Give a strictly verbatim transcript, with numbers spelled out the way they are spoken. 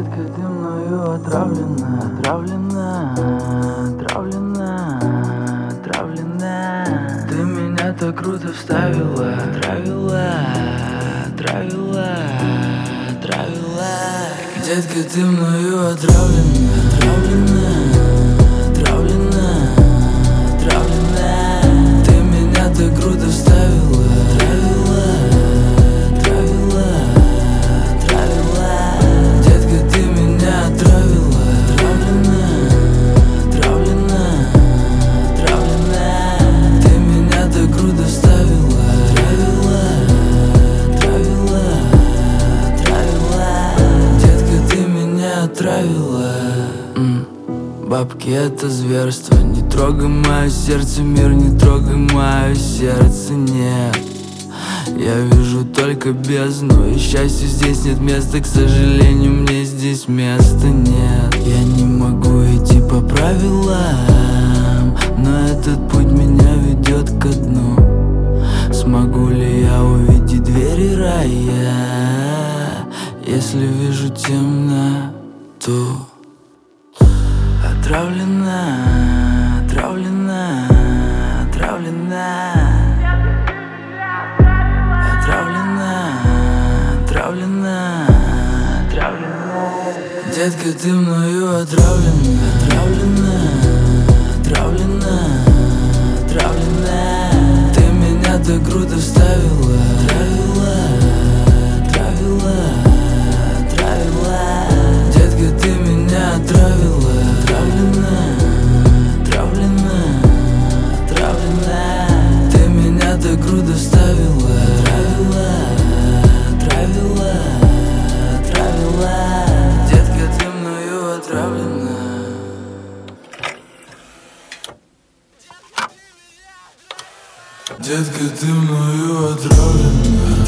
Детка, ты мною отравлена, отравлена, отравлена, отравлена. Ты меня так круто вставила, отравила, отравила, отравила. Детка, ты мною отравлена, отравлена, отравлена, отравлена. Ты меня так круто вставила, отравила, отравила, отравила. Детка, ты меня отравила, отравлена, отравлена, отравлена. Ты меня так круто вставила, отравила, отравила, отравила. Детка, ты меня отравила. М. Бабки, это зверство. Не трогай мое сердце, мир, не трогай мое сердце, нет. Я вижу только бездну, и счастью здесь нет места. К сожалению, мне здесь места нет. Я не могу идти по правилам, но этот путь меня ведет ко дну. Смогу ли я увидеть двери рая, если вижу темноту? Отравлена, отравлена, отравлена. Отравлена, отравлена, отравлена. Детка, ты мною отравлена, отравлена, отравлена, отравлена. Ты меня так круто вставила, отравила, отравила, отравила. Детка, ты меня отравила, отравлена, отравлена, отравлена. Ты меня так круто вставила, отравила, отравила, отравила. Детка, ты мною отравлена. Детка, ты мною отравлена.